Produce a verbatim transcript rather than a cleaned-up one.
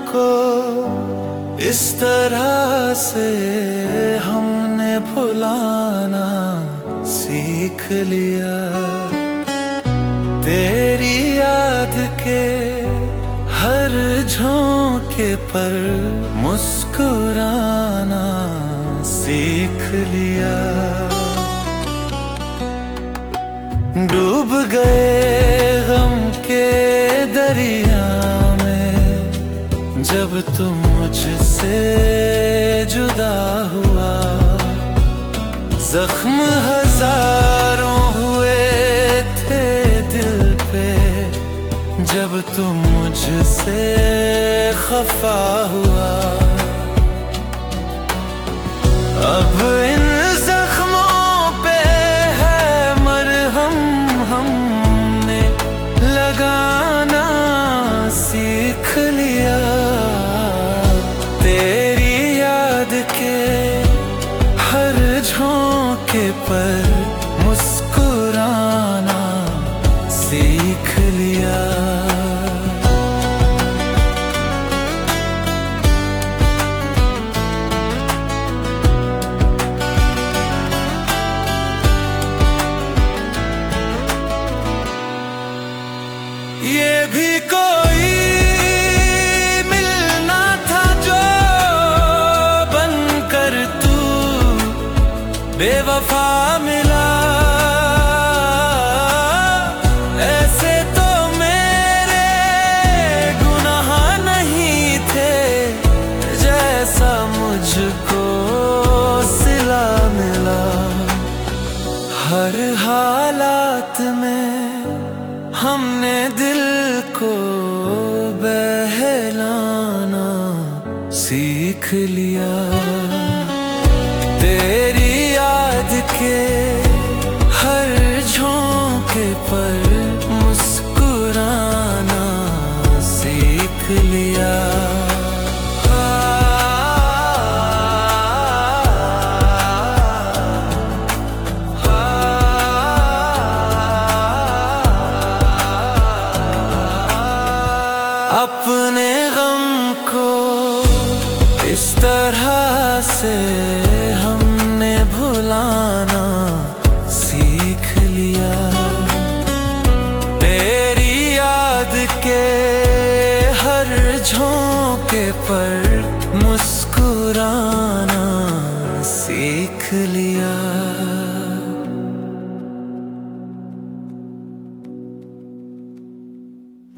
को इस तरह से हमने भुलाना सीख लिया। तेरी याद के हर झोंके पर मुस्कुराना सीख लिया। डूब गए गम के दरिया में जब तुम मुझसे जुदा हुआ। जख्म हजारों हुए थे दिल पे जब तुम मुझसे खफा हुआ। अब इन जख्मों पे है मरहम हमने लगाना सीख लिया। तेरी याद के हर झोंके पर मुस्कुराना सीख लिया। ये भी कोई मिलना था जो बनकर तू बेवफा मिला। ऐसे तो मेरे गुनाह नहीं थे जैसा मुझको सिला मिला। हर हालात में हमने दिल को बहलाना सीख लिया। तेरी याद के हर झोंके पर मुस्कुराना सीख लिया। अपने गम को इस तरह से हमने भुलाना सीख लिया। तेरी याद के हर झोंके पर मुस्कुराना सीख लिया।